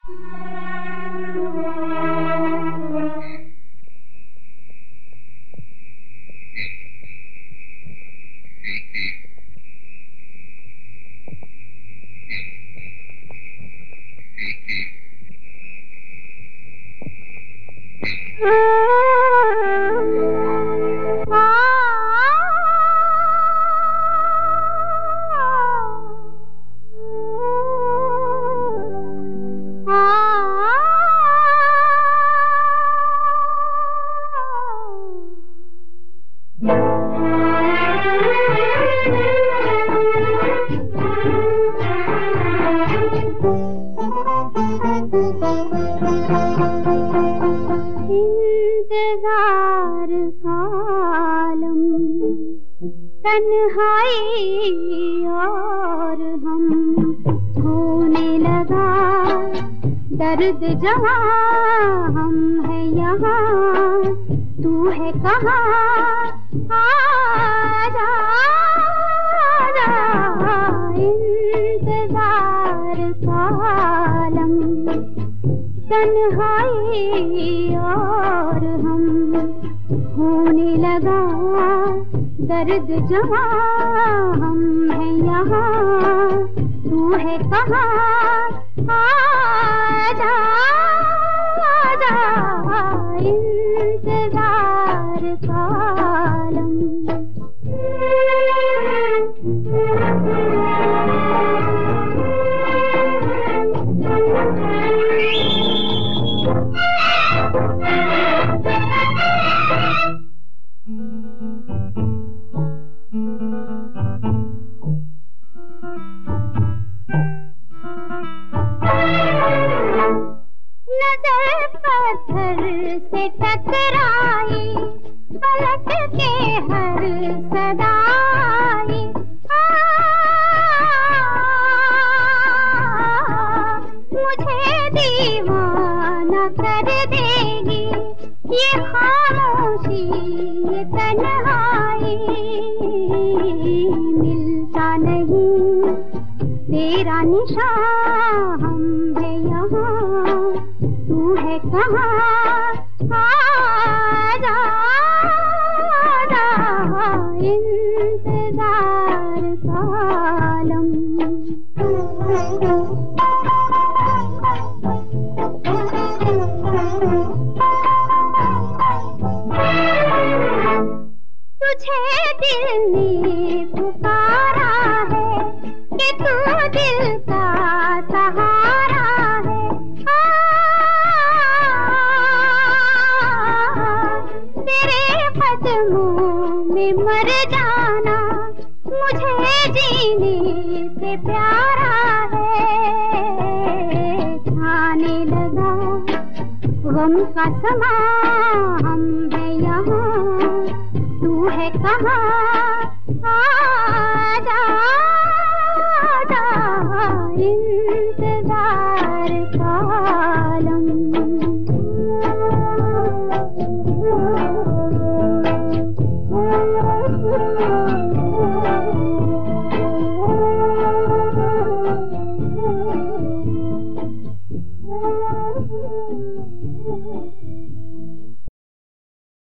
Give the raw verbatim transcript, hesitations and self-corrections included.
इंतजार का आलम, तन्हाई और हम, होने लगा दर्द जवां, हम है यहाँ तू है कहाँ, आजा आजा। इंतजार का आलम, तन्हाई और हम, होने लगा दर्द जवां, हम है यहाँ तू है कहाँ, आजा आजा। इंतजार का आलम। नजर पत्थर से टकराई, पलट के हर सदाई, मुझे दीवाना कर देगी ये खामोशी ये तन्हाई। मिलता नहीं तेरा निशान, हम है यहाँ तू है कहाँ, आजा आजा। इंतजार का आलम। तुझे दिल ने पुकारा है कि तू दिल का सहारा है, तेरे कदमों में मर जाना मुझे जीने से प्यारा है। छाने लगा गम का समा, हम है यहाँ तू है कहाँ,